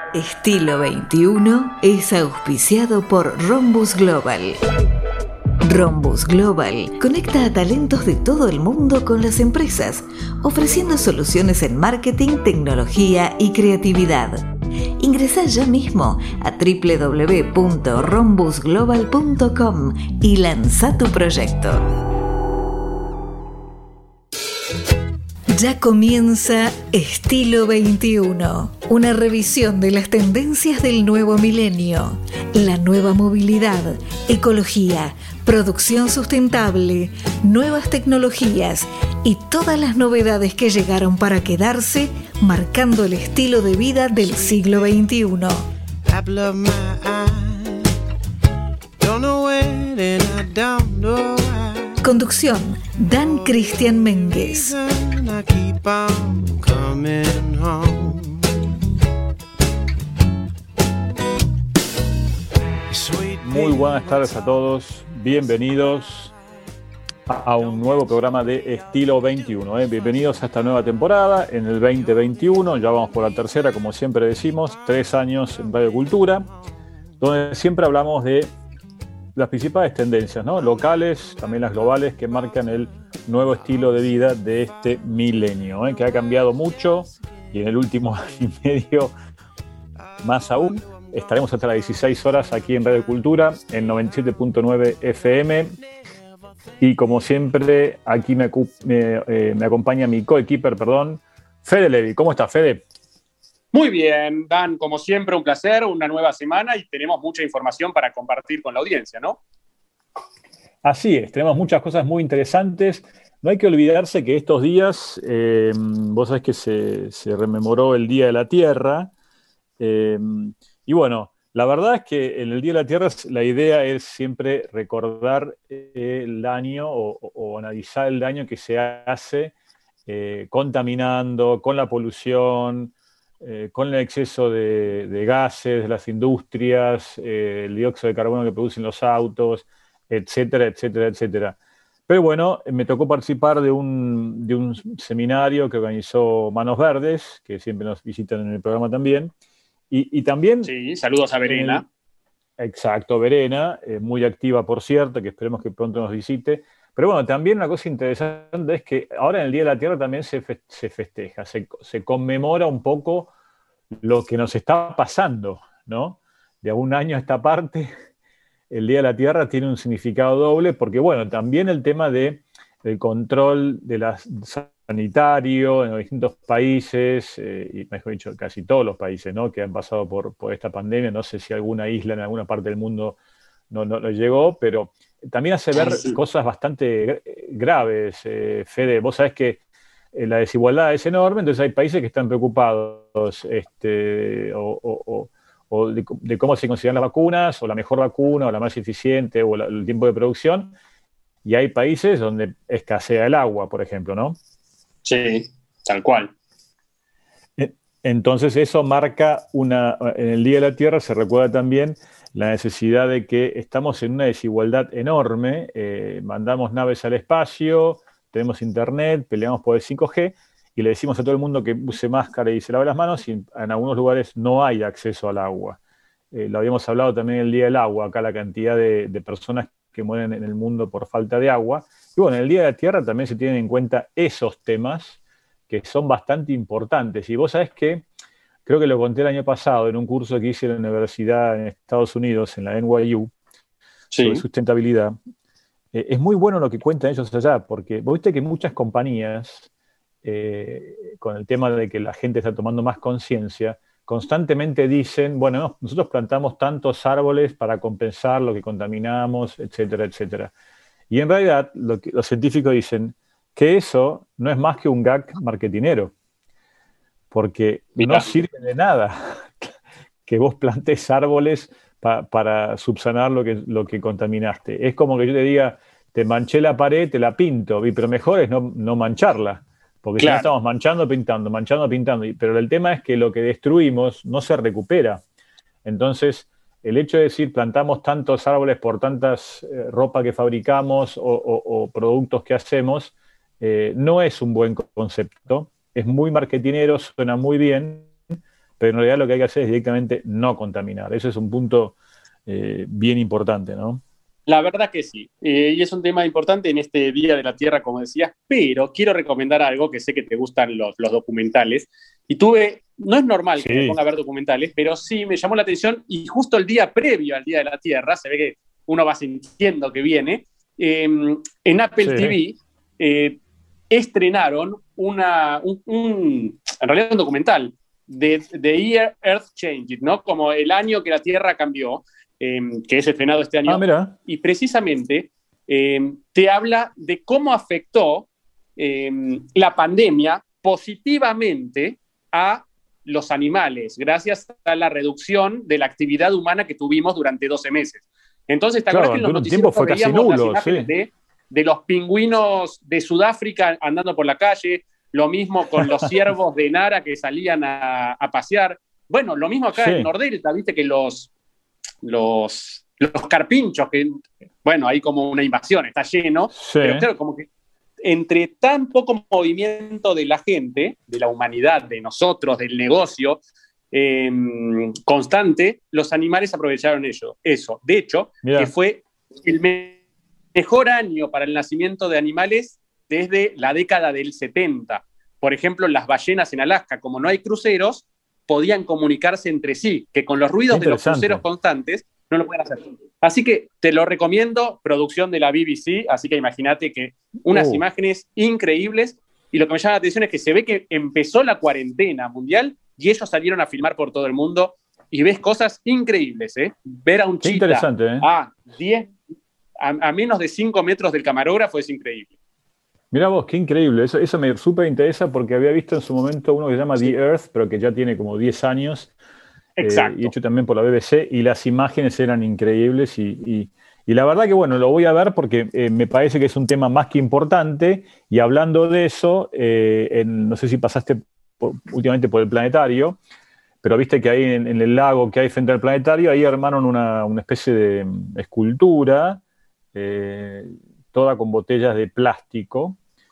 Estilo 21 es auspiciado por Rhombus Global. Rhombus Global conecta a talentos de todo el mundo con las empresas, ofreciendo soluciones en marketing, tecnología y creatividad. Ingresá ya mismo a www.rhombusglobal.com y lanza tu proyecto. Ya comienza Estilo 21, una revisión de las tendencias del nuevo milenio, la nueva movilidad, ecología, producción sustentable, nuevas tecnologías y todas las novedades que llegaron para quedarse, marcando el estilo de vida del siglo XXI. Conducción, Dan Cristian Méndez. Muy buenas tardes a todos, bienvenidos a un nuevo programa de Estilo 21. Bienvenidos a esta nueva temporada en el 2021, ya vamos por la tercera, como siempre decimos, 3 años en Radio Cultura, donde siempre hablamos de las principales tendencias, ¿no? Locales, también las globales, que marcan el nuevo estilo de vida de este milenio, que ha cambiado mucho y en el último año y medio más aún. Estaremos hasta las 16 horas aquí en Radio Cultura, en 97.9 FM. Y como siempre, aquí me acompaña mi coequiper, Fede Levi. ¿Cómo estás, Fede? Muy bien, Dan, como siempre, un placer, una nueva semana y tenemos mucha información para compartir con la audiencia, ¿no? Así es, tenemos muchas cosas muy interesantes. No hay que olvidarse que estos días, vos sabés que se rememoró el Día de la Tierra, y bueno, la verdad es que en el Día de la Tierra la idea es siempre recordar el daño o analizar el daño que se hace contaminando, con la polución, con el exceso de gases de las industrias, el dióxido de carbono que producen los autos, etcétera, etcétera, etcétera. Pero bueno, me tocó participar de un seminario que organizó Manos Verdes, que siempre nos visitan en el programa también. Y también... Sí, saludos a Verena. Exacto, Verena, muy activa, por cierto, que esperemos que pronto nos visite. Pero bueno, también una cosa interesante es que ahora en el Día de la Tierra también se festeja, se conmemora un poco lo que nos está pasando, ¿no? De algún año a esta parte, el Día de la Tierra tiene un significado doble, porque bueno, también el tema del control sanitario en los distintos países, y mejor dicho, casi todos los países, ¿no?, que han pasado por esta pandemia. No sé si alguna isla en alguna parte del mundo no llegó, pero también hace ver cosas bastante graves. Fede, vos sabés que la desigualdad es enorme, entonces hay países que están preocupados de cómo se consideran las vacunas, o la mejor vacuna, o la más eficiente, o el tiempo de producción, y hay países donde escasea el agua, por ejemplo, ¿no? Sí, tal cual. Entonces eso marca en el Día de la Tierra se recuerda también la necesidad de que estamos en una desigualdad enorme, mandamos naves al espacio, tenemos internet, peleamos por el 5G y le decimos a todo el mundo que use máscara y se lave las manos, y en algunos lugares no hay acceso al agua. Lo habíamos hablado también el Día del Agua, acá la cantidad de personas que mueren en el mundo por falta de agua. Y bueno, en el Día de la Tierra también se tienen en cuenta esos temas que son bastante importantes. Y vos sabés que, creo que lo conté el año pasado en un curso que hice en la universidad en Estados Unidos, en la NYU, sobre sustentabilidad. Es muy bueno lo que cuentan ellos allá, porque vos viste que muchas compañías, con el tema de que la gente está tomando más conciencia, constantemente dicen, bueno, nosotros plantamos tantos árboles para compensar lo que contaminamos, etcétera, etcétera. Y en realidad los científicos dicen que eso no es más que un gag marketinero, porque no sirve de nada que vos plantes árboles para subsanar lo que contaminaste. Es como que yo te diga, te manché la pared, te la pinto, pero mejor es no mancharla, porque si no estamos manchando, pintando, pero el tema es que lo que destruimos no se recupera. Entonces, el hecho de decir plantamos tantos árboles por tantas ropa que fabricamos o productos que hacemos, no es un buen concepto. Es muy marketinero, suena muy bien, pero en realidad lo que hay que hacer es directamente no contaminar. Ese es un punto bien importante, ¿no? La verdad que sí, y es un tema importante en este Día de la Tierra, como decías, pero quiero recomendar algo que sé que te gustan los documentales, y no es normal que me ponga a ver documentales, pero sí me llamó la atención, y justo el día previo al Día de la Tierra, se ve que uno va sintiendo que viene, en Apple TV estrenaron en realidad un documental, de The Year Earth Changed, ¿no? Como el año que la Tierra cambió, que es estrenado este año. Y precisamente te habla de cómo afectó la pandemia positivamente a los animales, gracias a la reducción de la actividad humana que tuvimos durante 12 meses. Entonces, ¿te acuerdas que en los noticieros fue casi nulo, las imágenes de los pingüinos de Sudáfrica andando por la calle? Lo mismo con los ciervos de Nara que salían a pasear. Bueno, lo mismo acá en Nordelta, viste que los carpinchos, que, bueno, hay como una invasión, está lleno, pero claro, como que entre tan poco movimiento de la gente, de la humanidad, de nosotros, del negocio constante, los animales aprovecharon eso. De hecho, que fue el mejor año para el nacimiento de animales desde la década del 70. Por ejemplo, las ballenas en Alaska, como no hay cruceros, podían comunicarse entre sí, que con los ruidos de los cruceros constantes no lo pueden hacer. Así que te lo recomiendo, producción de la BBC, así que imagínate que unas imágenes increíbles, y lo que me llama la atención es que se ve que empezó la cuarentena mundial y ellos salieron a filmar por todo el mundo y ves cosas increíbles, ¿eh? Ver a un chita a menos de 5 metros del camarógrafo es increíble. Mirá vos, qué increíble. Eso me súper interesa porque había visto en su momento uno que se llama The Earth, pero que ya tiene como 10 años. Exacto. Y hecho también por la BBC, y las imágenes eran increíbles. Y la verdad que, bueno, lo voy a ver porque me parece que es un tema más que importante. Y hablando de eso, no sé si pasaste últimamente por el planetario, pero viste que ahí en el lago que hay frente al planetario, ahí armaron una especie de escultura, toda con botellas de plástico,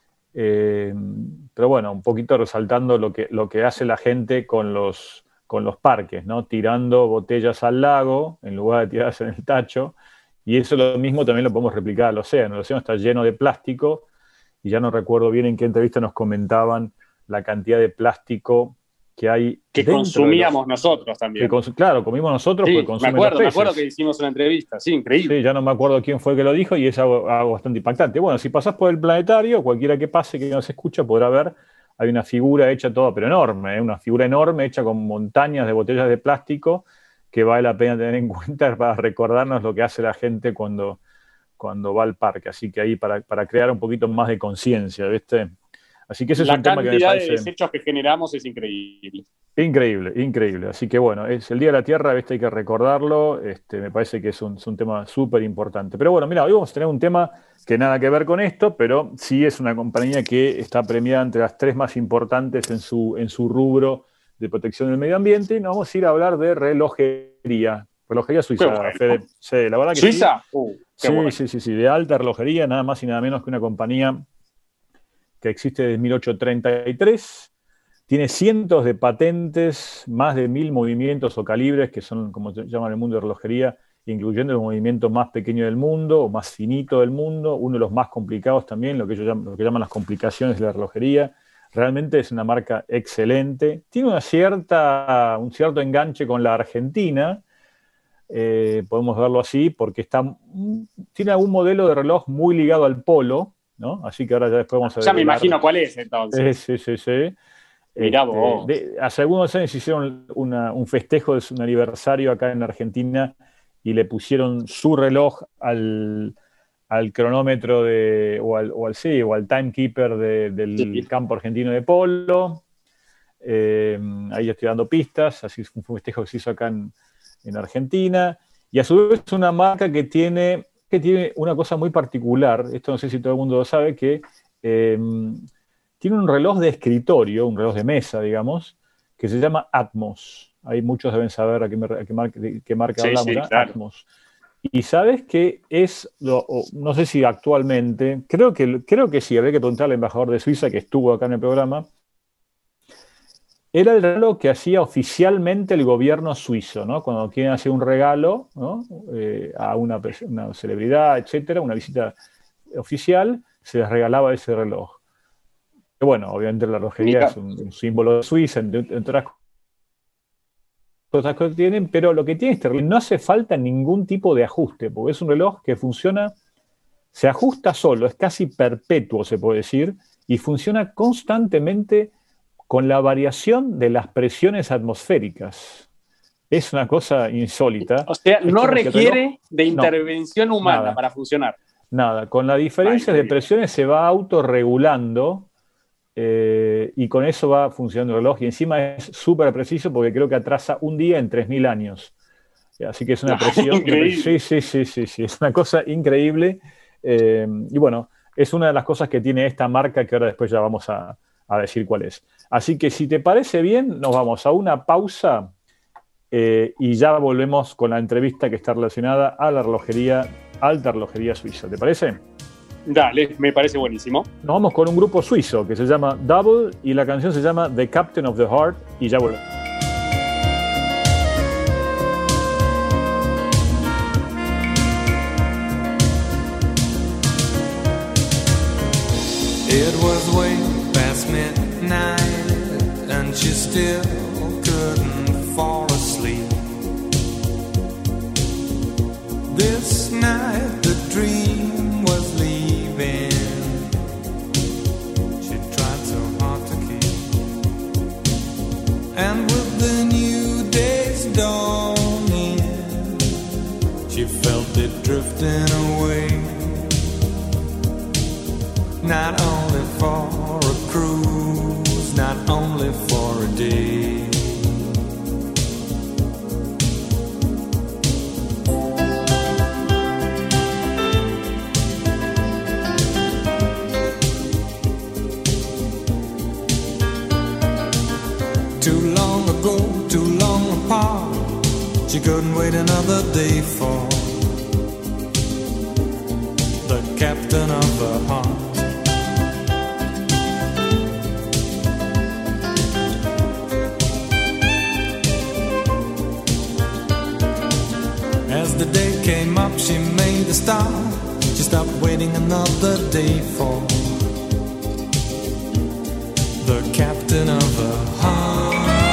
pero bueno, un poquito resaltando lo que hace la gente con los parques, ¿no? Tirando botellas al lago en lugar de tirarse en el tacho, y eso lo mismo también lo podemos replicar al océano. El océano está lleno de plástico, y ya no recuerdo bien en qué entrevista nos comentaban la cantidad de plástico que hay. Que consumíamos nosotros también. Claro, comimos nosotros porque consumen los peces. Me acuerdo que hicimos una entrevista, sí, increíble. Sí, ya no me acuerdo quién fue que lo dijo y es algo bastante impactante. Bueno, si pasás por el planetario, cualquiera que pase, que nos escucha, podrá ver, hay una figura hecha toda, pero enorme, una figura enorme hecha con montañas de botellas de plástico que vale la pena tener en cuenta para recordarnos lo que hace la gente cuando va al parque. Así que ahí para crear un poquito más de conciencia, ¿viste? Así que ese es un tema que me parece... La cantidad de desechos que generamos es increíble. Increíble, increíble. Así que bueno, es el Día de la Tierra, ¿viste? Hay que recordarlo. Me parece que es un tema súper importante. Pero bueno, mira, hoy vamos a tener un tema que nada que ver con esto, pero sí es una compañía que está premiada entre las 3 más importantes en su rubro de protección del medio ambiente. Y nos vamos a ir a hablar de relojería. Relojería suiza, bueno. Fede. Sí, la verdad que ¿Suiza? Sí. Bueno. Sí, de alta relojería, nada más y nada menos que una compañía que existe desde 1833, tiene cientos de patentes, más de 1000 movimientos o calibres, que son como se llama en el mundo de relojería, incluyendo el movimiento más pequeño del mundo o más finito del mundo, uno de los más complicados también, lo que llaman las complicaciones de la relojería. Realmente es una marca excelente. Tiene un cierto enganche con la Argentina, podemos verlo así, porque tiene algún modelo de reloj muy ligado al polo, ¿no? Así que ahora ya después vamos a ver. Ya me imagino cuál es, entonces. Sí. Mirá vos. Hace algunos años hicieron un festejo de su aniversario acá en Argentina y le pusieron su reloj al cronómetro o al timekeeper del campo argentino de polo. Ahí estoy dando pistas, así fue un festejo que se hizo acá en Argentina. Y a su vez es una marca que tiene una cosa muy particular, esto no sé si todo el mundo lo sabe, que tiene un reloj de escritorio, un reloj de mesa, digamos, que se llama Atmos. Ahí muchos deben saber a qué marca hablamos, sí, claro. Atmos. Y sabes que no sé si actualmente, creo que sí, habría que preguntarle al embajador de Suiza que estuvo acá en el programa, Era el regalo que hacía oficialmente el gobierno suizo, ¿no? Cuando quieren hacer un regalo, ¿no? A una celebridad, etcétera, una visita oficial, se les regalaba ese reloj. Que bueno, obviamente la relojería es un símbolo de Suiza, entre otras cosas que tienen, pero lo que tiene este reloj no hace falta ningún tipo de ajuste, porque es un reloj que funciona, se ajusta solo, es casi perpetuo, se puede decir, y funciona constantemente con la variación de las presiones atmosféricas. Es una cosa insólita. O sea, no requiere de intervención humana para funcionar. Nada, con la diferencia de presiones se va autorregulando y con eso va funcionando el reloj. Y encima es súper preciso porque creo que atrasa un día en 3.000 años. Así que es una presión. Sí, es una cosa increíble. Y bueno, es una de las cosas que tiene esta marca que ahora después ya vamos a decir cuál es. Así que si te parece bien, nos vamos a una pausa y ya volvemos con la entrevista que está relacionada a la relojería, alta relojería suiza. ¿Te parece? Dale, me parece buenísimo. Nos vamos con un grupo suizo que se llama Double y la canción se llama The Captain of the Heart y ya volvemos. It was way past midnight and she still couldn't fall asleep. This night the dream was leaving. She tried so hard to keep. And with the new day's dawning, she felt it drifting away. Not only for a cruise, not only for a day. Too long ago, too long apart, she couldn't wait another day for the captain of her heart. As the day came up, she made a start. She stopped waiting another day for the captain of her heart.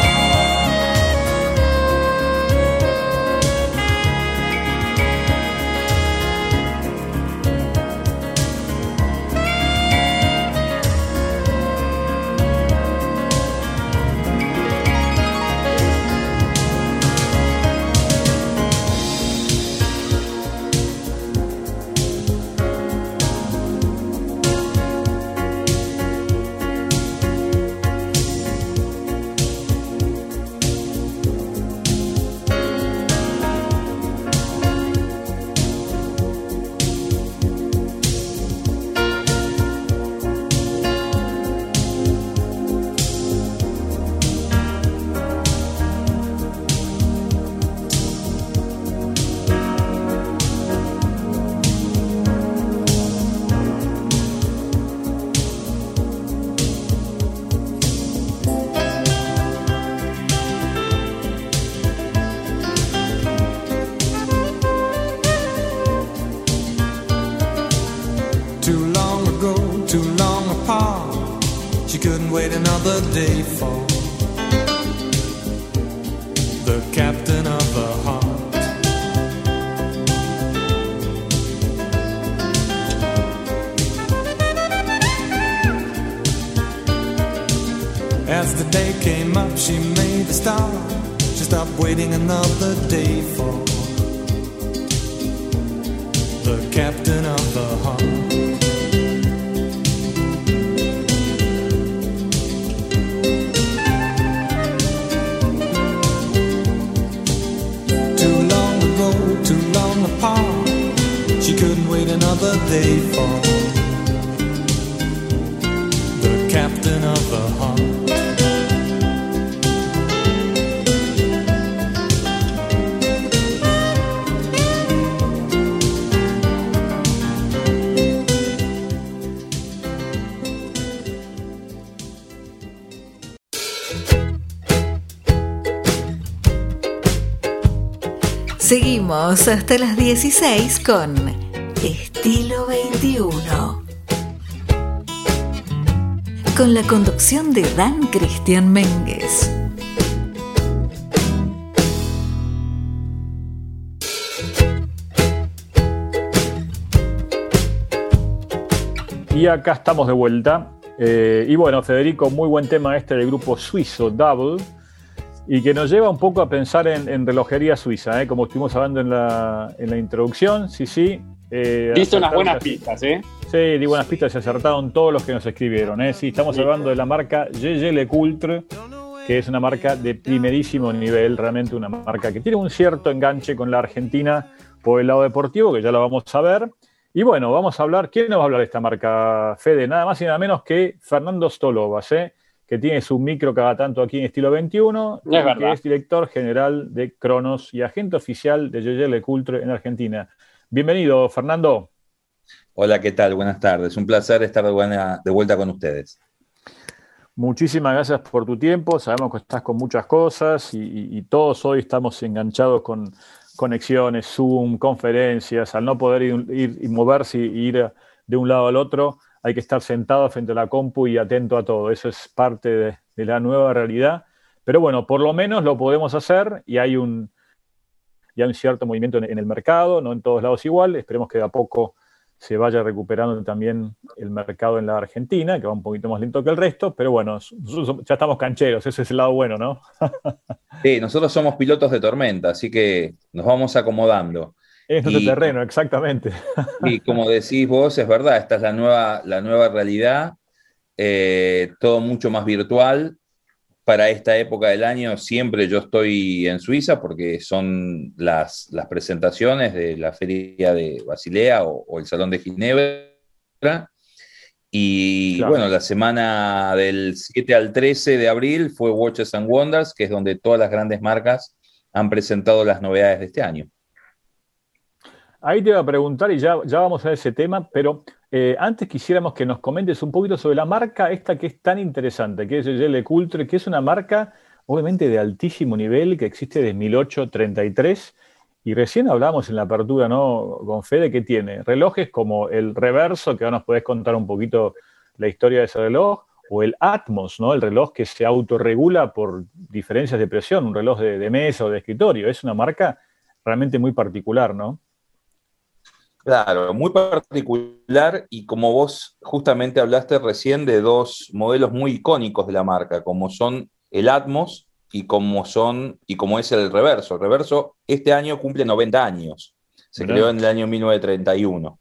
Another day for the captain of her heart. As the day came up, she made a start. She stopped waiting another day for the captain of her heart. She couldn't wait another day for the captain of her heart. Seguimos hasta las 16 con Estilo 21. Con la conducción de Dan Cristian Méndez. Y acá estamos de vuelta. Y bueno, Federico, muy buen tema este del grupo suizo Double, y que nos lleva un poco a pensar en relojería suiza, como estuvimos hablando en la introducción. Sí. Diste unas buenas pistas, ¿eh? Sí, di buenas pistas, se acertaron todos los que nos escribieron, ¿eh? Sí, estamos hablando de la marca Jaeger-LeCoultre, que es una marca de primerísimo nivel, realmente una marca que tiene un cierto enganche con la Argentina por el lado deportivo, que ya lo vamos a ver. Y bueno, vamos a hablar, ¿quién nos va a hablar de esta marca, Fede? Nada más y nada menos que Fernando Stolovas, que tiene su micro cada tanto aquí en Estilo 21, que es director general de Cronos y agente oficial de Jaeger-LeCoultre en Argentina. Bienvenido, Fernando. Hola, ¿qué tal? Buenas tardes. Un placer estar de vuelta con ustedes. Muchísimas gracias por tu tiempo. Sabemos que estás con muchas cosas y todos hoy estamos enganchados con conexiones, Zoom, conferencias. Al no poder ir y moverse y ir de un lado al otro, hay que estar sentado frente a la compu y atento a todo. Eso es parte de la nueva realidad. Pero bueno, por lo menos lo podemos hacer y hay un cierto movimiento en el mercado, no en todos lados igual. Esperemos que de a poco se vaya recuperando también el mercado en la Argentina, que va un poquito más lento que el resto, pero bueno, nosotros ya estamos cancheros, ese es el lado bueno, ¿no? Sí, nosotros somos pilotos de tormenta, así que nos vamos acomodando. Es nuestro terreno, exactamente. Y como decís vos, es verdad, esta es la nueva realidad, todo mucho más virtual. Para esta época del año siempre yo estoy en Suiza porque son las presentaciones de la Feria de Basilea o el Salón de Ginebra. Y claro, bueno, la semana del 7 al 13 de abril fue Watches and Wonders, que es donde todas las grandes marcas han presentado las novedades de este año. Ahí te iba a preguntar y ya vamos a ese tema, pero antes quisiéramos que nos comentes un poquito sobre la marca esta que es tan interesante, que es Jaeger-LeCoultre, que es una marca obviamente de altísimo nivel, que existe desde 1833, y recién hablábamos en la apertura, ¿no?, con Fede, que tiene relojes como el Reverso, que ahora nos podés contar un poquito la historia de ese reloj, o el Atmos, ¿no?, el reloj que se autorregula por diferencias de presión, un reloj de mesa o de escritorio. Es una marca realmente muy particular, ¿no? Claro, muy particular, y como vos justamente hablaste recién de dos modelos muy icónicos de la marca, como son el Atmos y como es el Reverso. El Reverso este año cumple 90 años, se creó en el año 1931.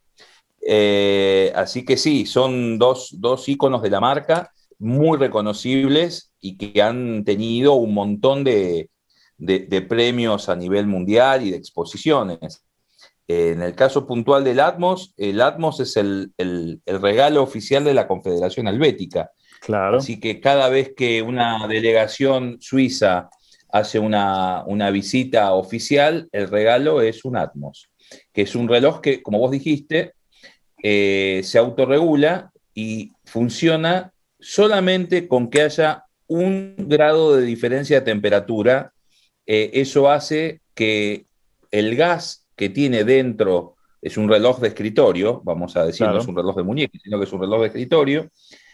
Así que sí, son dos íconos de la marca muy reconocibles y que han tenido un montón de premios a nivel mundial y de exposiciones. En el caso puntual del Atmos, el Atmos es el regalo oficial de la Confederación Helvética. Claro. Así que cada vez que una delegación suiza hace una visita oficial, el regalo es un Atmos, que es un reloj que, como vos dijiste, se autorregula y funciona solamente con que haya 1 grado de diferencia de temperatura. Eso hace que el gas que tiene dentro, es un reloj de escritorio, vamos a decir, claro, no es un reloj de muñeca, sino que es un reloj de escritorio,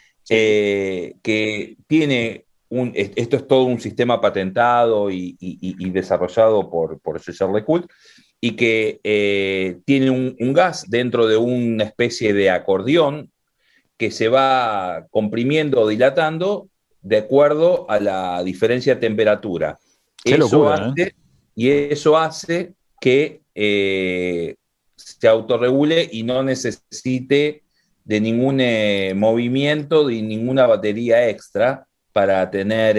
que tiene esto es todo un sistema patentado y desarrollado por Jaeger-LeCoultre, y que tiene un gas dentro de una especie de acordeón que se va comprimiendo o dilatando de acuerdo a la diferencia de temperatura. Y eso hace que se autorregule y no necesite de ningún movimiento, de ninguna batería extra para tener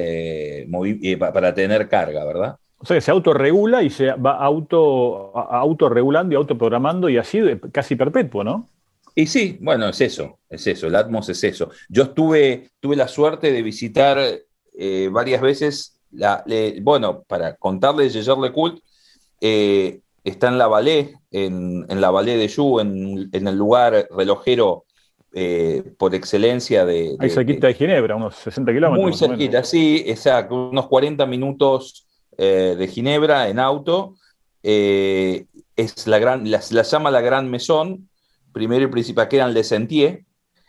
carga, ¿verdad? O sea, que se autorregula y se va autorregulando y autoprogramando y así casi perpetuo, ¿no? Y sí, bueno, es eso, el Atmos es eso. Yo tuve la suerte de visitar varias veces, para contarles de Jaeger-LeCoultre, está en la Vallée, en la Vallée de Joux, en el lugar relojero por excelencia ahí cerquita de Ginebra, unos 60 kilómetros. Muy cerquita, sí, exacto, unos 40 minutos de Ginebra en auto, es la llama la Gran Maison, primero y principal, que eran Les Sentier,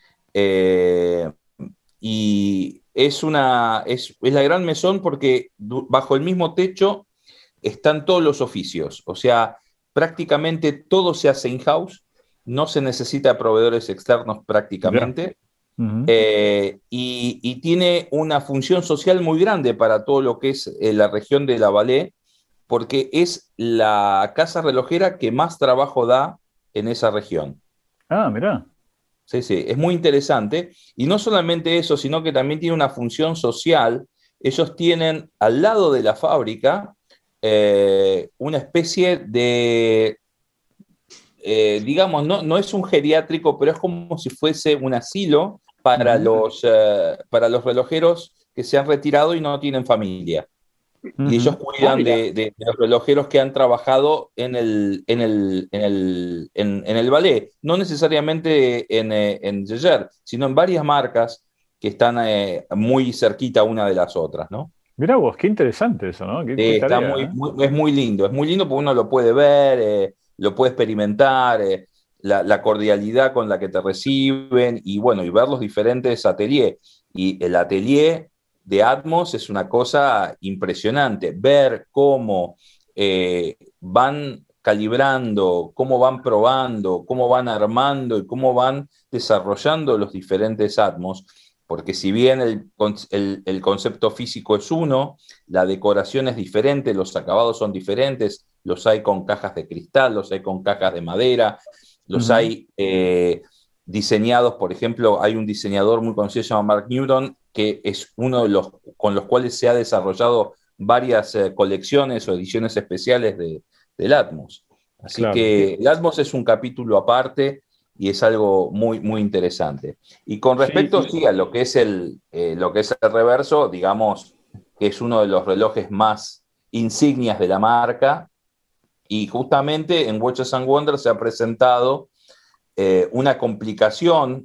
y es la Gran Maison porque bajo el mismo techo están todos los oficios, o sea, prácticamente todo se hace in-house, no se necesita proveedores externos prácticamente, y tiene una función social muy grande para todo lo que es la región de La Valais, porque es la casa relojera que más trabajo da en esa región. Ah, mirá. Sí, sí, es muy interesante. Y no solamente eso, sino que también tiene una función social. Ellos tienen al lado de la fábrica una especie de, digamos, no es un geriátrico, pero es como si fuese un asilo para los relojeros que se han retirado y no tienen familia. Y ellos cuidan de los relojeros que han trabajado en el ballet, no necesariamente en Jaeger, sino en varias marcas que están muy cerquita una de las otras, ¿no? Mirá vos, qué interesante eso, ¿no? Qué Está tarea, es muy lindo porque uno lo puede ver, lo puede experimentar, la cordialidad con la que te reciben y bueno, y ver los diferentes ateliers. Y el atelier de Atmos es una cosa impresionante, ver cómo van calibrando, cómo van probando, cómo van armando y cómo van desarrollando los diferentes Atmos, porque si bien el concepto físico es uno, la decoración es diferente, los acabados son diferentes, los hay con cajas de cristal, los hay con cajas de madera, los hay diseñados, por ejemplo, hay un diseñador muy conocido, se llama Mark Newton, que es uno de los con los cuales se ha desarrollado varias colecciones o ediciones especiales del Atmos. Así que el Atmos es un capítulo aparte y es algo muy, muy interesante. Y con respecto a lo que es el reverso, digamos que es uno de los relojes más insignias de la marca, y justamente en Watches and Wonders se ha presentado una complicación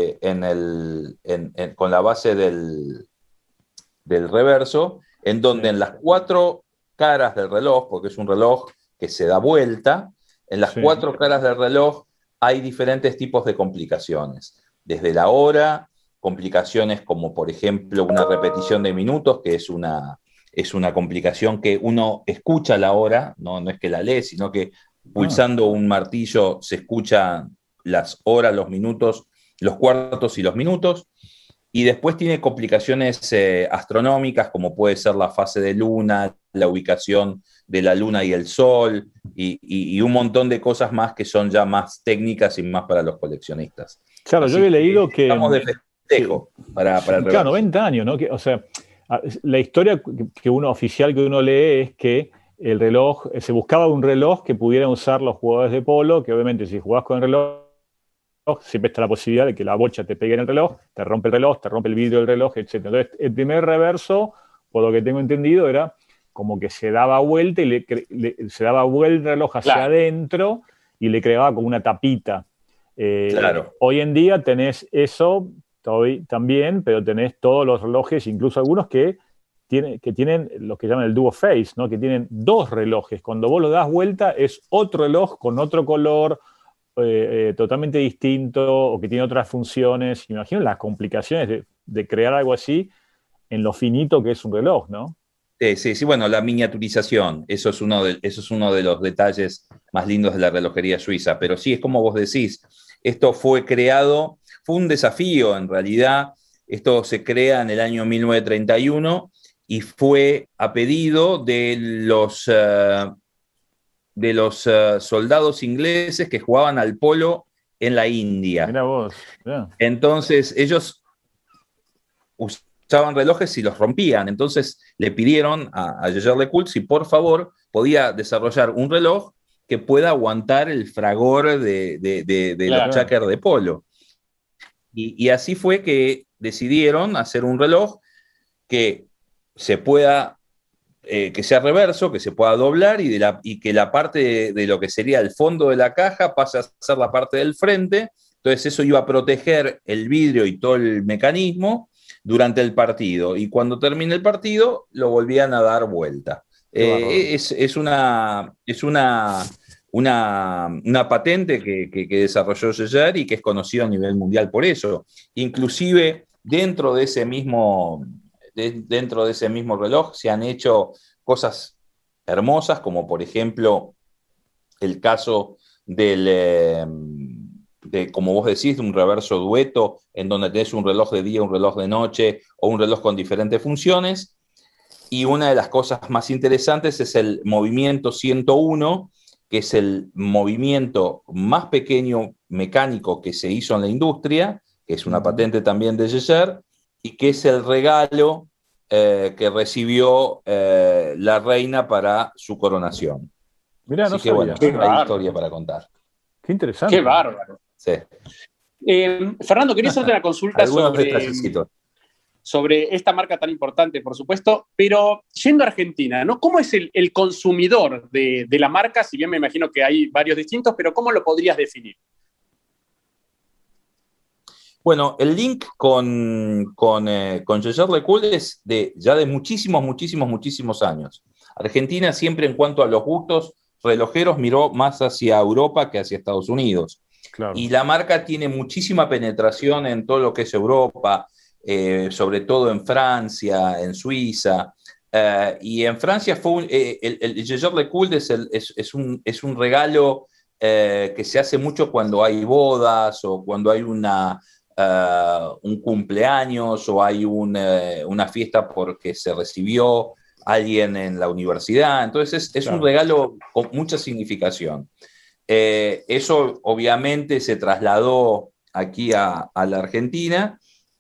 con la base del reverso, en donde en las 4 caras del reloj, porque es un reloj que se da vuelta, en las 4 caras del reloj hay diferentes tipos de complicaciones. Desde la hora, complicaciones como por ejemplo una repetición de minutos, que es una complicación que uno escucha la hora, no es que la lee, sino que pulsando un martillo se escuchan las horas, los minutos, los cuartos y los minutos. Y después tiene complicaciones astronómicas, como puede ser la fase de luna, la ubicación de la luna y el sol, y un montón de cosas más que son ya más técnicas y más para los coleccionistas. Claro, así yo había leído que... Estamos de festejo para el reverso. Claro, 90 años, ¿no? O sea, la historia oficial que uno lee es que el reloj, se buscaba un reloj que pudieran usar los jugadores de polo, que obviamente si jugás con el reloj, siempre está la posibilidad de que la bocha te pegue en el reloj, te rompe el reloj, te rompe el vidrio del reloj, etc. Entonces, el primer reverso, por lo que tengo entendido, era como que se daba vuelta y se daba vuelta el reloj hacia adentro y le creaba como una tapita. Claro. Hoy en día tenés eso también, pero tenés todos los relojes, incluso algunos que tienen lo que llaman el duo face, ¿no? Que tienen 2 relojes. Cuando vos lo das vuelta es otro reloj con otro color, totalmente distinto, o que tiene otras funciones. Imagino las complicaciones de crear algo así en lo finito que es un reloj, ¿no? Sí, bueno, la miniaturización, eso es uno de los detalles más lindos de la relojería suiza, pero sí, es como vos decís, esto fue un desafío en realidad, esto se crea en el año 1931 y fue a pedido de los soldados ingleses que jugaban al polo en la India. Mirá vos. Yeah. Entonces ellos usaban relojes y los rompían. Entonces le pidieron a Jaeger-LeCoultre si por favor podía desarrollar un reloj que pueda aguantar el fragor de los chakers de polo. Y así fue que decidieron hacer un reloj que se pueda que sea reverso, que se pueda doblar y que la parte de lo que sería el fondo de la caja pase a ser la parte del frente. Entonces eso iba a proteger el vidrio y todo el mecanismo durante el partido. Y cuando termine el partido, lo volvían a dar vuelta. Es una patente que desarrolló Jaeger y que es conocido a nivel mundial por eso. Inclusive dentro de ese mismo reloj se han hecho cosas hermosas, como por ejemplo el caso como vos decís, de un reverso dueto, en donde tenés un reloj de día, un reloj de noche, o un reloj con diferentes funciones. Y una de las cosas más interesantes es el movimiento 101, que es el movimiento más pequeño mecánico que se hizo en la industria, que es una patente también de Jaeger, y que es el regalo que recibió la reina para su coronación. Mirá, así no que sabía. bueno, hay historia para contar. Qué interesante. Qué bárbaro. Sí. Fernando, quería hacerte una consulta sobre esta marca tan importante, por supuesto, pero yendo a Argentina, ¿no? ¿Cómo es el consumidor de la marca? Si bien me imagino que hay varios distintos, pero ¿cómo lo podrías definir? Bueno, el link con Jaeger-LeCoultre es ya de muchísimos años. Argentina siempre, en cuanto a los gustos relojeros, miró más hacia Europa que hacia Estados Unidos. Claro. Y la marca tiene muchísima penetración en todo lo que es Europa, sobre todo en Francia, en Suiza. Y en Francia el Jaeger-LeCoultre es un regalo que se hace mucho cuando hay bodas o cuando hay un cumpleaños o hay una fiesta porque se recibió alguien en la universidad. Entonces es claro, un regalo con mucha significación. Eso obviamente se trasladó aquí a la Argentina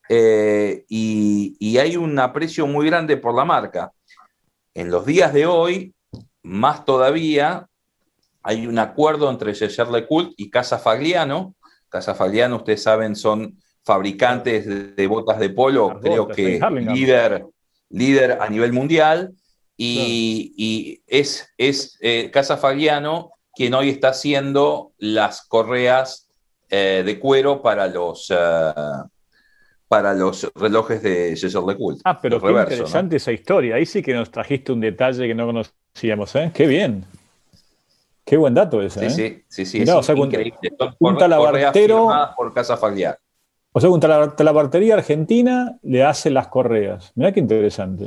y hay un aprecio muy grande por la marca. En los días de hoy, más todavía, hay un acuerdo entre Jaeger-LeCoultre y Casa Fagliano. Casa Fagliano, ustedes saben, son fabricantes de botas de polo, creo que líder a nivel mundial, y es Casa Fagliano quien hoy está haciendo las correas de cuero para los relojes de Jaeger-LeCoultre. Ah, pero qué interesante, ¿no? Esa historia. Ahí sí que nos trajiste un detalle que no conocíamos, ¿eh? Qué bien. Qué buen dato ese, ¿eh? Sí. Mirá, es increíble. Un talabartero por Casa Fagliano. O sea, un talabartería argentina le hace las correas. Mirá qué interesante.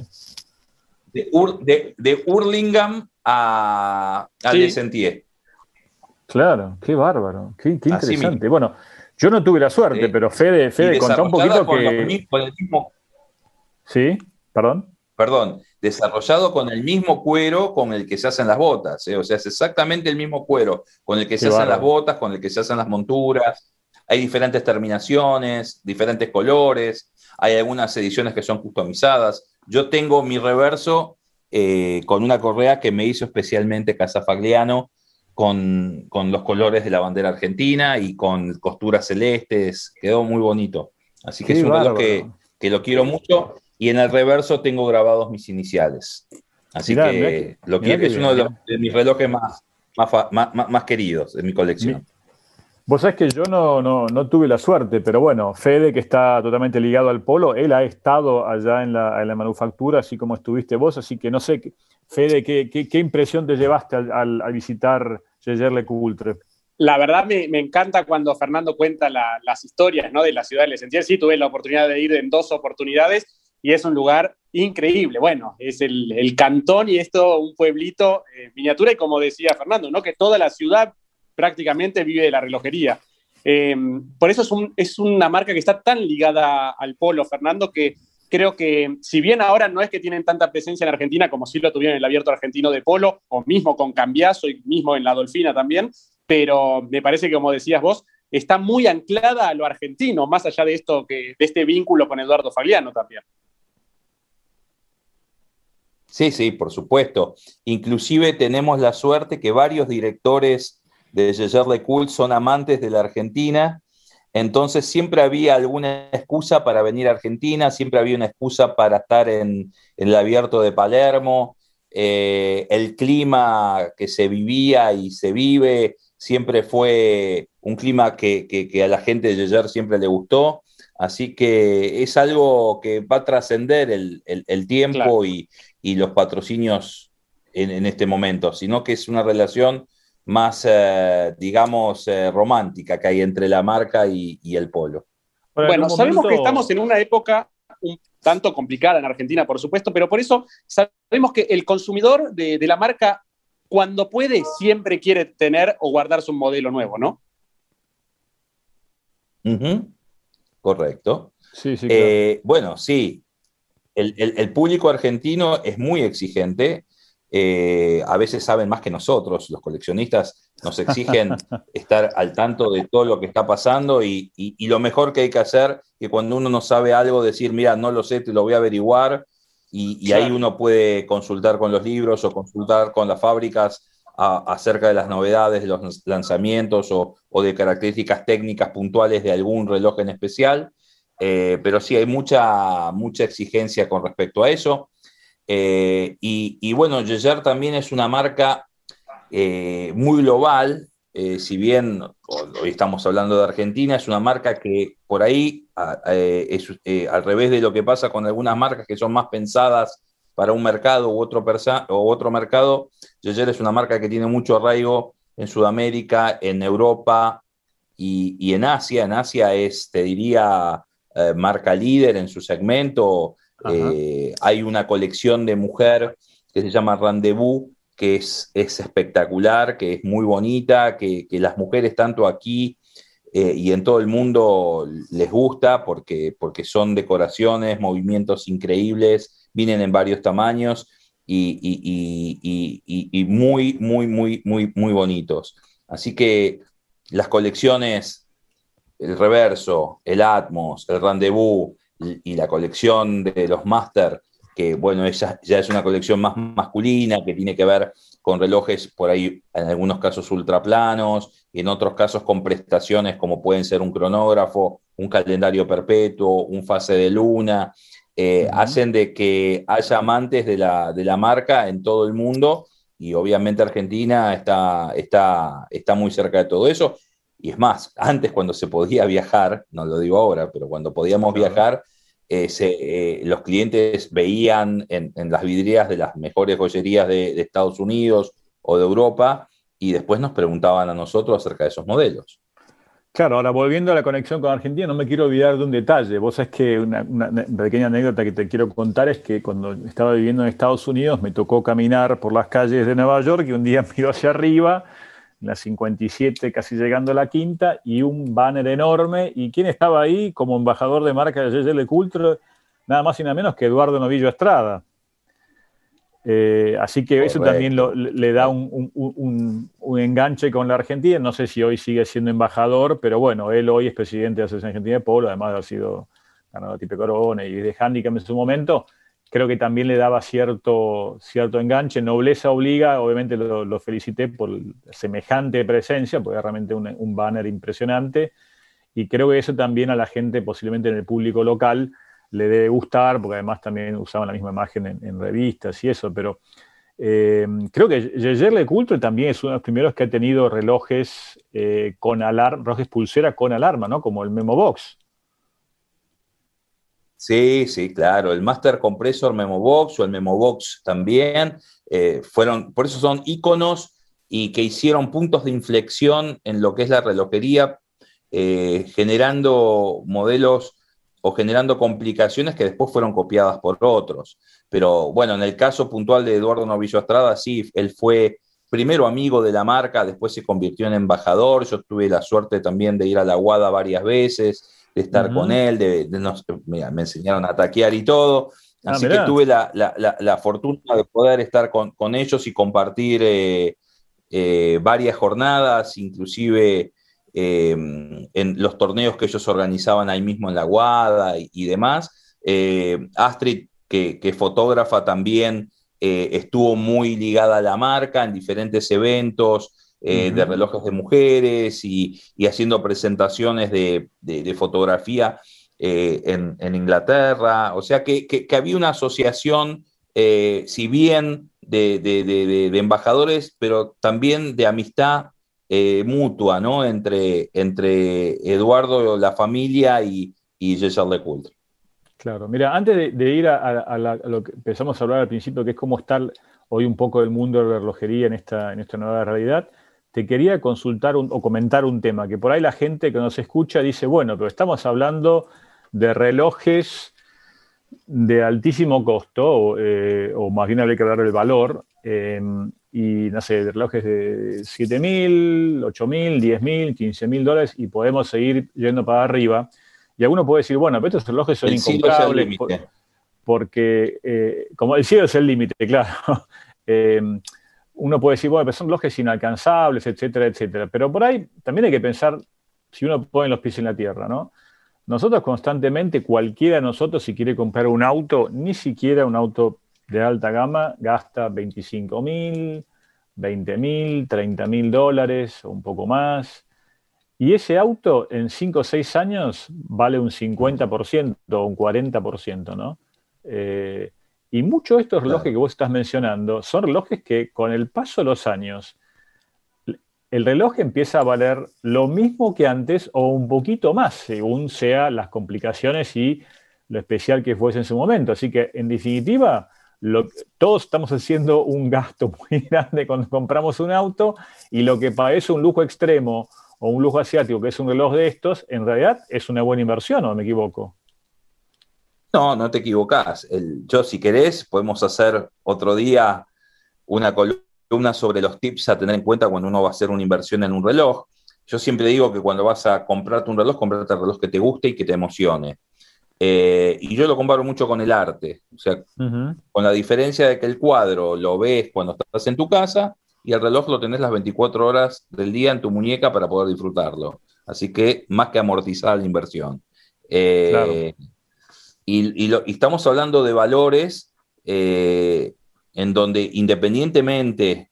De Hurlingham a Le Sentier. Claro, qué bárbaro. Qué interesante. Bueno, yo no tuve la suerte, pero Fede contá un poquito con el mismo... Sí, perdón. Perdón, desarrollado con el mismo cuero con el que se hacen las botas. O sea, es exactamente el mismo cuero con el que se hacen las botas, con el que se hacen las monturas. Hay diferentes terminaciones, diferentes colores. Hay algunas ediciones que son customizadas. Yo tengo mi reverso con una correa que me hizo especialmente Casa Fagliano, con los colores de la bandera argentina y con costuras celestes. Quedó muy bonito. Así que es un reloj que lo quiero mucho. Y en el reverso tengo grabados mis iniciales. Así que es uno de mis relojes más queridos de mi colección. Vos sabés que yo no tuve la suerte, pero bueno, Fede, que está totalmente ligado al polo, él ha estado allá en la manufactura, así como estuviste vos, así que no sé, Fede, ¿qué impresión te llevaste al visitar Jaeger-LeCoultre? La verdad me encanta cuando Fernando cuenta las historias, ¿no?, de la ciudad de Le Sentier. Sí, tuve la oportunidad de ir en 2 oportunidades y es un lugar increíble. Bueno, es el cantón y esto un pueblito miniatura y como decía Fernando, ¿no?, que toda la ciudad prácticamente vive de la relojería. Por eso es una marca que está tan ligada al polo, Fernando, que creo que si bien ahora no es que tienen tanta presencia en Argentina como sí lo tuvieron en el Abierto Argentino de Polo, o mismo con Cambiaso y mismo en la Dolfina también, pero me parece que, como decías vos, está muy anclada a lo argentino, más allá de este vínculo con Eduardo Fagliano también. Sí, por supuesto. Inclusive tenemos la suerte que varios directores de Jaeger-LeCoultre son amantes de la Argentina, entonces siempre había alguna excusa para venir a Argentina, siempre había una excusa para estar en el Abierto de Palermo, el clima que se vivía y se vive siempre fue un clima que a la gente de Jaeger siempre le gustó, así que es algo que va a trascender el tiempo, claro, y los patrocinios en este momento, sino que es una relación más, digamos, romántica que hay entre la marca y el polo. Bueno, sabemos que estamos en una época un tanto complicada en Argentina, por supuesto, pero por eso sabemos que el consumidor de la marca, cuando puede, siempre quiere tener o guardarse un modelo nuevo, ¿no? Correcto. Sí, sí, claro. Bueno, sí, el público argentino es muy exigente. A veces saben más que nosotros, los coleccionistas nos exigen estar al tanto de todo lo que está pasando y lo mejor que hay que hacer, que cuando uno no sabe algo, decir, mira, no lo sé, te lo voy a averiguar, y ahí uno puede consultar con los libros o consultar con las fábricas acerca de las novedades, de los lanzamientos o de características técnicas puntuales de algún reloj en especial, pero sí hay mucha exigencia con respecto a eso. Y bueno, Jaeger también es una marca muy global, si bien hoy estamos hablando de Argentina, es una marca que por ahí es al revés de lo que pasa con algunas marcas que son más pensadas para un mercado u otro mercado. Jaeger es una marca que tiene mucho arraigo en Sudamérica, en Europa y en Asia. En Asia es, te diría, marca líder en su segmento. Hay una colección de mujer que se llama Rendezvous, que es espectacular, que es muy bonita, que las mujeres tanto aquí y en todo el mundo les gusta porque son decoraciones, movimientos increíbles, vienen en varios tamaños y muy, muy, muy, muy, muy bonitos. Así que las colecciones, el Reverso, el Atmos, el Rendezvous y la colección de los Master, que bueno, ella ya es una colección más masculina, que tiene que ver con relojes por ahí, en algunos casos ultraplanos, y en otros casos con prestaciones como pueden ser un cronógrafo, un calendario perpetuo, un fase de luna, hacen de que haya amantes de la marca en todo el mundo, y obviamente Argentina está muy cerca de todo eso. Y es más, antes cuando se podía viajar, no lo digo ahora, pero cuando podíamos viajar, los clientes veían en las vidrieras de las mejores joyerías de Estados Unidos o de Europa y después nos preguntaban a nosotros acerca de esos modelos. Claro, ahora volviendo a la conexión con Argentina, no me quiero olvidar de un detalle. Vos sabés que una pequeña anécdota que te quiero contar es que cuando estaba viviendo en Estados Unidos me tocó caminar por las calles de Nueva York y un día miro hacia arriba, en la 57, casi llegando a la quinta, y un banner enorme. ¿Y quién estaba ahí como embajador de marca de Jaeger-LeCoultre? Nada más y nada menos que Eduardo Novillo Estrada. Así que correcto, eso también le da un enganche con la Argentina. No sé si hoy sigue siendo embajador, pero bueno, él hoy es presidente de la Asociación Argentina de Polo, además de haber sido ganador de Tipe Corona y de Handicap en su momento. Creo que también le daba cierto enganche. Nobleza obliga, obviamente lo felicité por semejante presencia, porque es realmente un banner impresionante. Y creo que eso también a la gente, posiblemente en el público local, le debe gustar, porque además también usaban la misma imagen en revistas y eso. Pero creo que Jaeger-LeCoultre también es uno de los primeros que ha tenido relojes con alarma, relojes pulsera con alarma, ¿no? Como el Memo Box. Sí, sí, claro. El Master Compressor Memo Box o el Memo Box también por eso son íconos y que hicieron puntos de inflexión en lo que es la relojería, generando modelos o generando complicaciones que después fueron copiadas por otros. Pero bueno, en el caso puntual de Eduardo Novillo Estrada, sí, él fue primero amigo de la marca, después se convirtió en embajador. Yo tuve la suerte también de ir a la Guada varias veces, de estar con él, mira, me enseñaron a taquear y todo, así que tuve la fortuna de poder estar con ellos y compartir varias jornadas, inclusive en los torneos que ellos organizaban ahí mismo en la Guada y demás. Astrid, que es fotógrafa, también estuvo muy ligada a la marca en diferentes eventos, de relojes de mujeres y haciendo presentaciones de fotografía en Inglaterra. O sea que había una asociación, si bien de embajadores, pero también de amistad mutua, ¿no? Entre Eduardo, la familia y Jaeger-LeCoultre. Claro, mira, antes de ir a lo que empezamos a hablar al principio, que es cómo está hoy un poco del mundo de la relojería en esta nueva realidad. Te quería consultar o comentar un tema, que por ahí la gente que nos escucha dice, bueno, pero estamos hablando de relojes de altísimo costo, o más bien habría que hablar del valor, y no sé, de relojes de $7.000, $8.000, $10.000, $15.000, y podemos seguir yendo para arriba. Y alguno puede decir, bueno, pero estos relojes son incomprables porque, como el cielo es el límite, claro. Uno puede decir, bueno, pero son relojes inalcanzables, etcétera, etcétera. Pero por ahí también hay que pensar si uno pone los pies en la tierra, ¿no? Nosotros constantemente, cualquiera de nosotros, si quiere comprar un auto, ni siquiera un auto de alta gama, gasta $25.000, $20.000, $30.000 o un poco más. Y ese auto en 5 o 6 años vale un 50% o un 40%, ¿no? Y muchos de estos relojes que vos estás mencionando son relojes que con el paso de los años el reloj empieza a valer lo mismo que antes o un poquito más, según sean las complicaciones y lo especial que fuese en su momento. Así que, en definitiva, todos estamos haciendo un gasto muy grande cuando compramos un auto, y lo que parece un lujo extremo o un lujo asiático, que es un reloj de estos, en realidad es una buena inversión, ¿o me equivoco? No, no te equivocás. Yo, si querés, podemos hacer otro día una columna sobre los tips a tener en cuenta cuando uno va a hacer una inversión en un reloj. Yo siempre digo que cuando vas a comprarte un reloj, comprate el reloj que te guste y que te emocione. Y yo lo comparo mucho con el arte, o sea, con la diferencia de que el cuadro lo ves cuando estás en tu casa y el reloj lo tenés las 24 horas del día en tu muñeca para poder disfrutarlo. Así que más que amortizar la inversión. Claro. Y estamos hablando de valores en donde, independientemente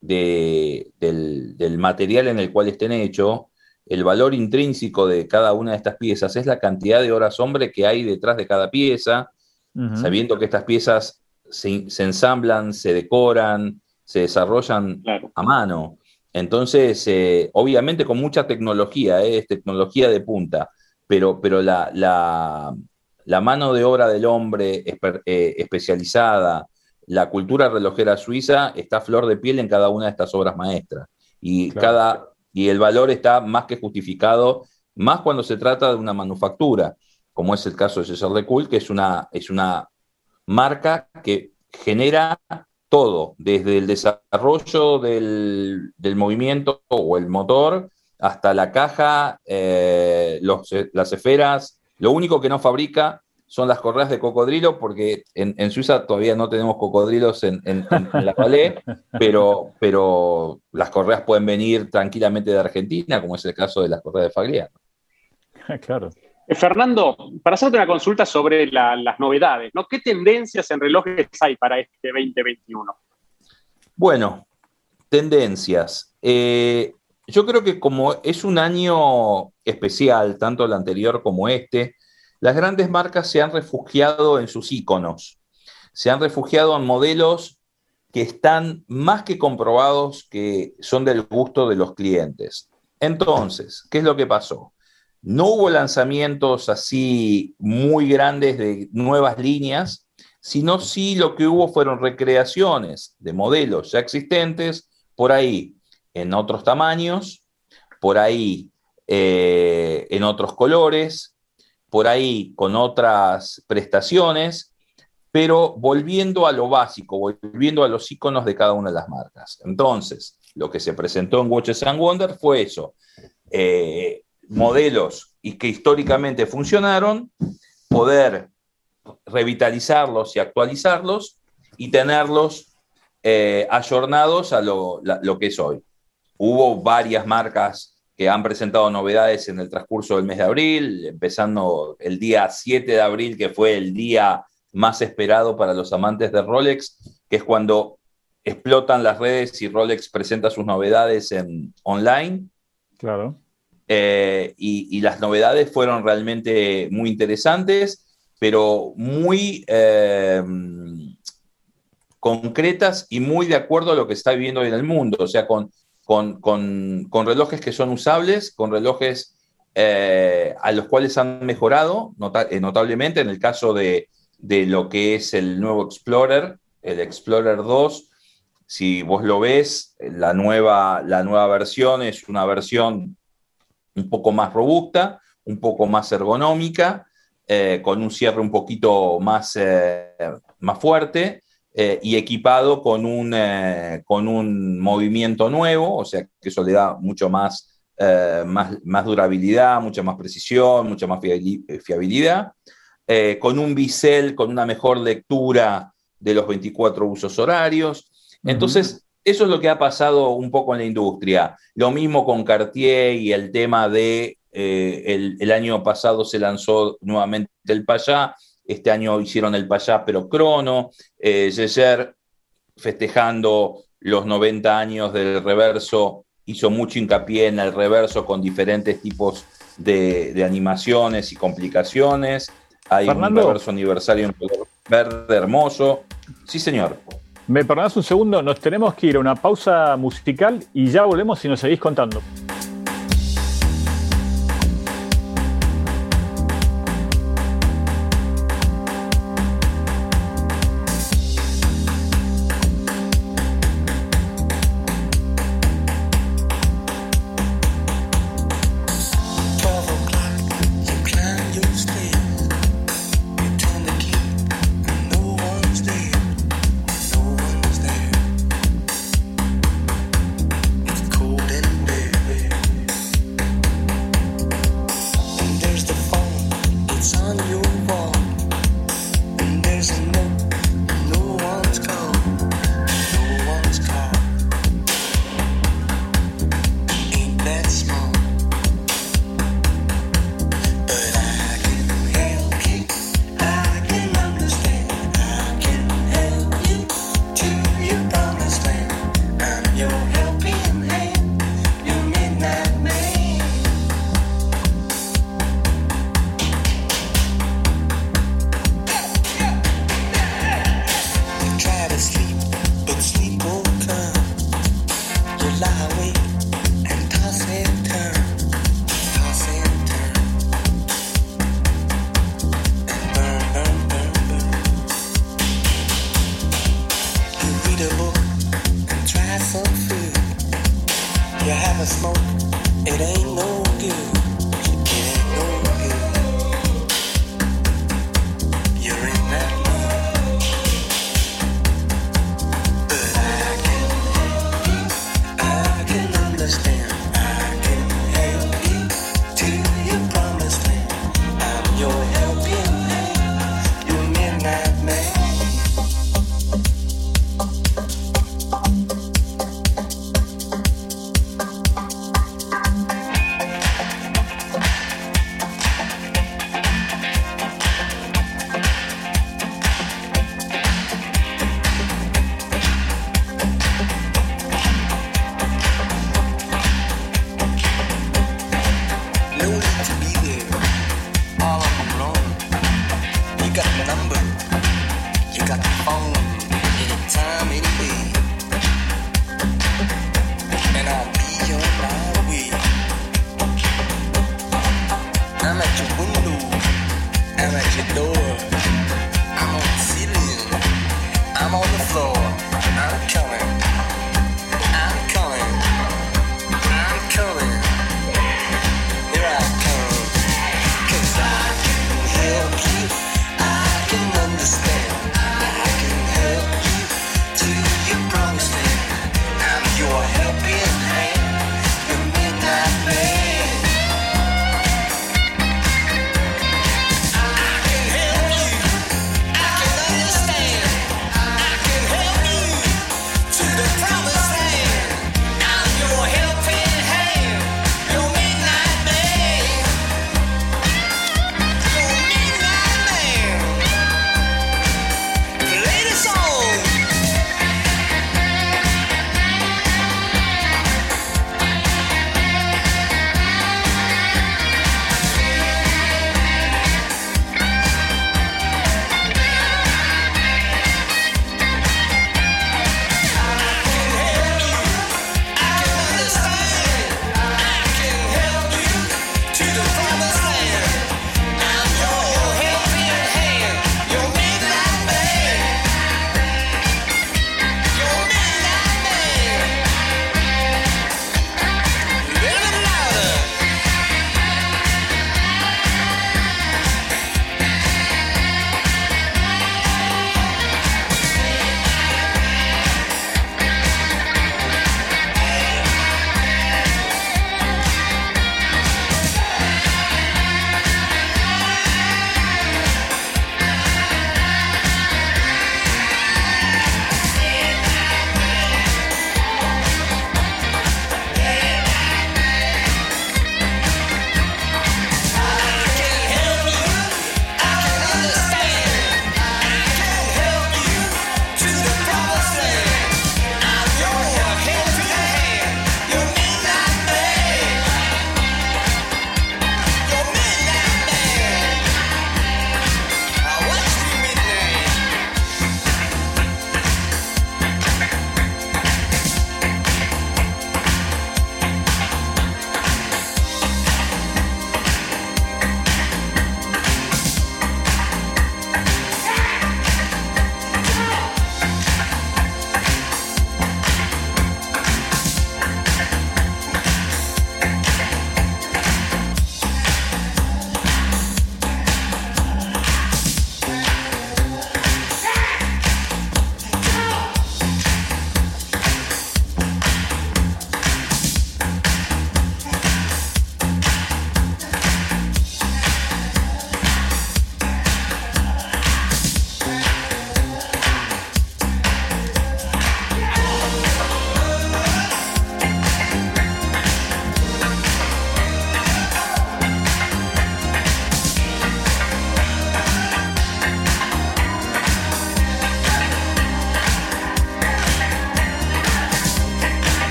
del material en el cual estén hechos, el valor intrínseco de cada una de estas piezas es la cantidad de horas hombre que hay detrás de cada pieza, sabiendo que estas piezas se ensamblan, se decoran, se desarrollan a mano. Entonces, obviamente con mucha tecnología, es tecnología de punta, pero la mano de obra del hombre especializada, la cultura relojera suiza está a flor de piel en cada una de estas obras maestras. Y el valor está más que justificado, más cuando se trata de una manufactura, como es el caso de Jaeger-LeCoultre, que es una marca que genera todo, desde el desarrollo del movimiento o el motor, hasta la caja, las esferas. Lo único que no fabrica son las correas de cocodrilo, porque en Suiza todavía no tenemos cocodrilos en la Palais, pero las correas pueden venir tranquilamente de Argentina, como es el caso de las correas de Fagliano. Claro. Fernando, para hacerte una consulta sobre las novedades, ¿no? ¿Qué tendencias en relojes hay para este 2021? Bueno, tendencias. Yo creo que como es un año especial, tanto el anterior como este, las grandes marcas se han refugiado en sus íconos, se han refugiado en modelos que están más que comprobados que son del gusto de los clientes. Entonces, ¿qué es lo que pasó? No hubo lanzamientos así muy grandes de nuevas líneas, sino sí lo que hubo fueron recreaciones de modelos ya existentes, por ahí en otros tamaños, por ahí en otros colores, por ahí con otras prestaciones, pero volviendo a lo básico, volviendo a los iconos de cada una de las marcas. Entonces, lo que se presentó en Watches and Wonders fue eso, modelos y que históricamente funcionaron, poder revitalizarlos y actualizarlos y tenerlos ayornados a lo que es hoy. Hubo varias marcas que han presentado novedades en el transcurso del mes de abril, empezando el día 7 de abril, que fue el día más esperado para los amantes de Rolex, que es cuando explotan las redes y Rolex presenta sus novedades online. Claro. Y las novedades fueron realmente muy interesantes, pero muy concretas y muy de acuerdo a lo que está viviendo hoy en el mundo, o sea, con relojes que son usables, con relojes a los cuales han mejorado notablemente. En el caso de lo que es el nuevo Explorer, el Explorer 2, si vos lo ves, la nueva versión es una versión un poco más robusta, un poco más ergonómica, con un cierre un poquito más fuerte, y equipado con un movimiento nuevo, o sea que eso le da mucho más durabilidad, mucha más precisión, mucha más fiabilidad, con un bisel, con una mejor lectura de los 24 usos horarios. Entonces, eso es lo que ha pasado un poco en la industria. Lo mismo con Cartier y el tema de el año pasado se lanzó nuevamente el Payá, este año hicieron el Payá pero crono, Jaeger, festejando los 90 años del reverso, hizo mucho hincapié en el reverso con diferentes tipos de animaciones y complicaciones. Hay Fernando, un reverso aniversario en color verde hermoso. Sí, señor. ¿Me perdonás un segundo? Nos tenemos que ir a una pausa musical y ya volvemos y nos seguís contando.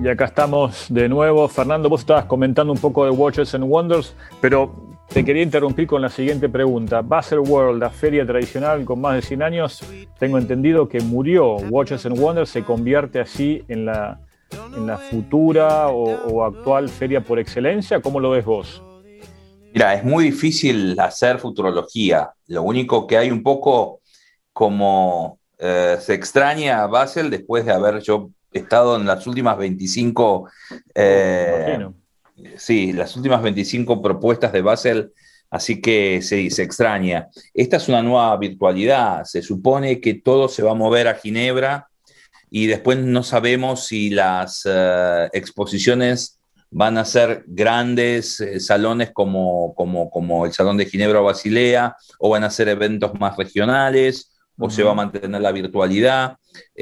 Y acá estamos de nuevo. Fernando, vos estabas comentando un poco de Watches and Wonders, pero te quería interrumpir con la siguiente pregunta. Baselworld, la feria tradicional con más de 100 años, tengo entendido que murió. Watches and Wonders se convierte así en la futura o actual feria por excelencia. ¿Cómo lo ves vos? Mira, es muy difícil hacer futurología. Lo único que hay un poco como se extraña a Basel después de haber yo estado en las últimas 25 sí, las últimas 25 propuestas de Basel, así que sí, se extraña. Esta es una nueva virtualidad. Se supone que todo se va a mover a Ginebra y después no sabemos si las exposiciones van a ser grandes salones como el Salón de Ginebra o Basilea, o van a ser eventos más regionales, o se va a mantener la virtualidad.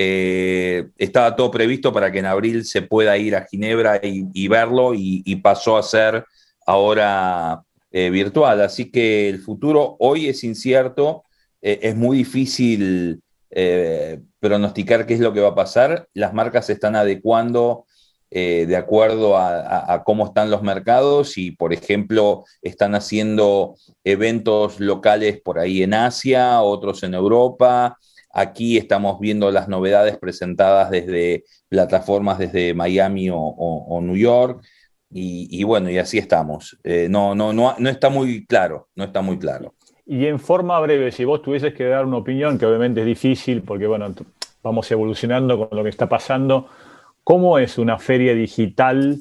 Estaba todo previsto para que en abril se pueda ir a Ginebra y verlo, y pasó a ser ahora virtual. Así que el futuro hoy es incierto, es muy difícil pronosticar qué es lo que va a pasar. Las marcas se están adecuando de acuerdo a cómo están los mercados, y por ejemplo están haciendo eventos locales por ahí en Asia, otros en Europa. Aquí estamos viendo las novedades presentadas desde plataformas desde Miami o New York, y bueno, y así estamos. No está muy claro, no está muy claro. Y en forma breve, si vos tuvieses que dar una opinión, que obviamente es difícil porque bueno, vamos evolucionando con lo que está pasando, ¿cómo es una feria digital,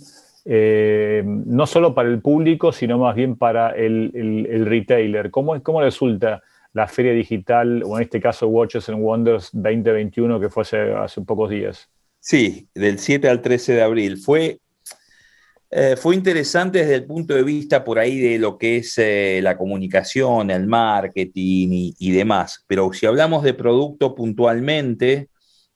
no solo para el público, sino más bien para el retailer? ¿Cómo resulta la feria digital, o en este caso Watches and Wonders 2021, que fue hace pocos días? Sí, del 7 al 13 de abril. Fue interesante desde el punto de vista por ahí de lo que es la comunicación, el marketing y demás. Pero si hablamos de producto puntualmente,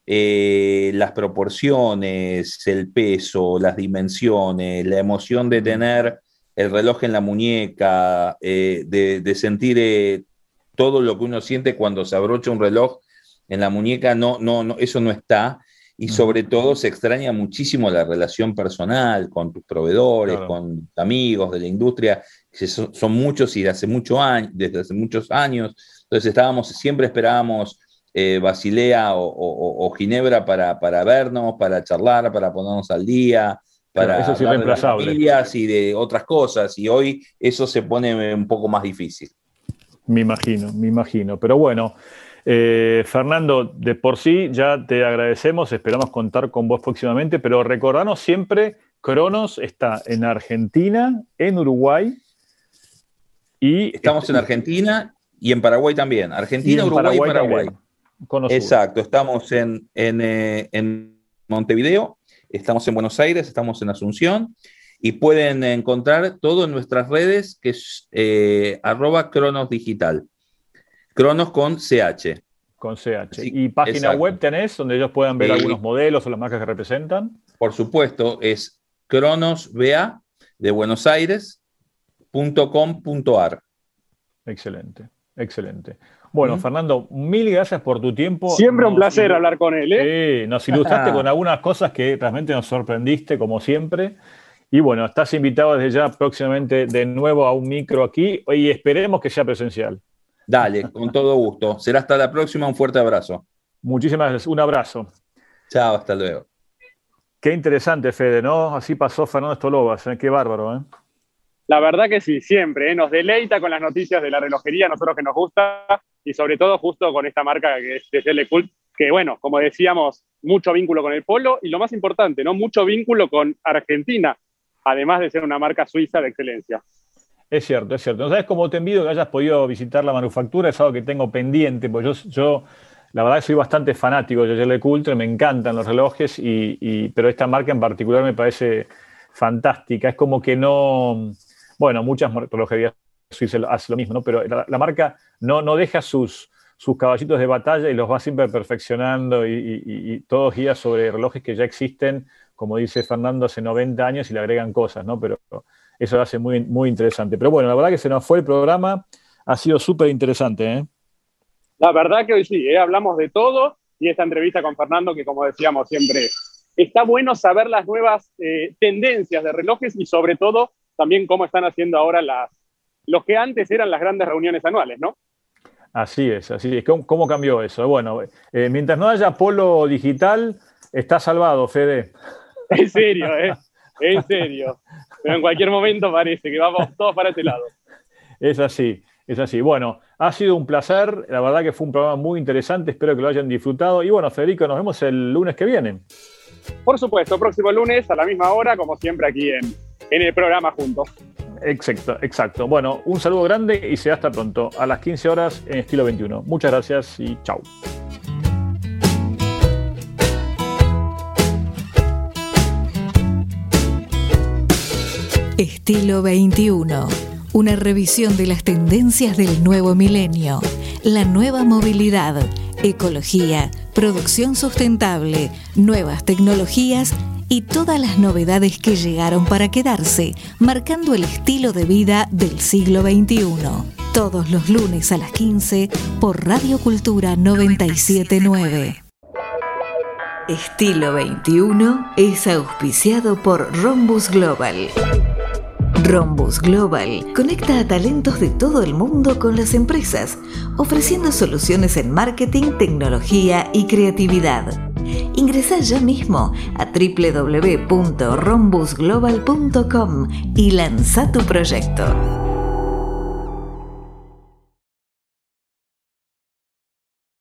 las proporciones, el peso, las dimensiones, la emoción de tener el reloj en la muñeca, de sentir todo lo que uno siente cuando se abrocha un reloj en la muñeca, no, eso no está. Y sobre todo se extraña muchísimo la relación personal con tus proveedores, claro, con amigos de la industria, que son muchos y desde hace muchos años. Entonces siempre esperábamos Basilea o Ginebra para vernos, para charlar, para ponernos al día, para eso es hablar de las irreemplazable, familias y de otras cosas, y hoy eso se pone un poco más difícil. Me imagino. Pero bueno, Fernando, de por sí ya te agradecemos, esperamos contar con vos próximamente, pero recordanos siempre, Cronos está en Argentina, en Uruguay, y estamos en Argentina y en Paraguay también. Argentina, Uruguay y Paraguay. Exacto, estamos en Montevideo, estamos en Buenos Aires, estamos en Asunción, y pueden encontrar todo en nuestras redes, que es @Cronos Digital. Cronos con CH. Con CH. Sí, ¿y página exacto. web tenés donde ellos puedan ver algunos modelos o las marcas que representan? Por supuesto, es cronosba de Buenos Aires.com.ar. Excelente. Bueno, Fernando, mil gracias por tu tiempo. Siempre un placer hablar con él, ¿eh? Sí, nos ilustraste con algunas cosas que realmente nos sorprendiste, como siempre. Y bueno, estás invitado desde ya próximamente de nuevo a un micro aquí, y esperemos que sea presencial. Dale, con todo gusto. Será hasta la próxima. Un fuerte abrazo. Muchísimas gracias. Un abrazo. Chao, hasta luego. Qué interesante, Fede, ¿no? Así pasó Fernando Stolobas, ¿eh? Qué bárbaro, ¿eh? La verdad que sí, siempre, ¿eh? Nos deleita con las noticias de la relojería, a nosotros que nos gusta, y sobre todo justo con esta marca que es DCL Cult, que bueno, como decíamos, mucho vínculo con el polo, y lo más importante, ¿no? Mucho vínculo con Argentina, además de ser una marca suiza de excelencia. Es cierto. ¿No sabes cómo te envidio que hayas podido visitar la manufactura? Es algo que tengo pendiente, porque yo la verdad soy bastante fanático de DCL Cult, me encantan los relojes, pero esta marca en particular me parece fantástica. Es como que no... Bueno, muchas relojerías suizas hacen lo mismo, ¿no? Pero la marca no deja sus caballitos de batalla y los va siempre perfeccionando, y todo guía sobre relojes que ya existen, como dice Fernando, hace 90 años, y le agregan cosas, ¿no? Pero eso lo hace muy, muy interesante. Pero bueno, la verdad que se nos fue el programa, ha sido súper interesante, ¿eh? La verdad que hoy sí, hablamos de todo, y esta entrevista con Fernando, que como decíamos siempre está bueno saber las nuevas tendencias de relojes y sobre todo también cómo están haciendo ahora los que antes eran las grandes reuniones anuales, ¿no? Así es. ¿Cómo cambió eso? Bueno, mientras no haya polo digital, está salvado, Fede. En serio, en serio. Pero en cualquier momento parece que vamos todos para ese lado. Es así. Bueno, ha sido un placer. La verdad que fue un programa muy interesante. Espero que lo hayan disfrutado. Y bueno, Federico, nos vemos el lunes que viene. Por supuesto, próximo lunes a la misma hora, como siempre aquí en el programa juntos. Exacto. Bueno, un saludo grande y será hasta pronto, a las 15 horas en Estilo 21. Muchas gracias y chau. Estilo 21, una revisión de las tendencias del nuevo milenio, la nueva movilidad, ecología, producción sustentable, nuevas tecnologías y todas las novedades que llegaron para quedarse, marcando el estilo de vida del siglo XXI. Todos los lunes a las 15 por Radio Cultura 979. Estilo 21 es auspiciado por Rhombus Global. Rhombus Global conecta a talentos de todo el mundo con las empresas, ofreciendo soluciones en marketing, tecnología y creatividad. Ingresá ya mismo a www.rhombusglobal.com y lanza tu proyecto.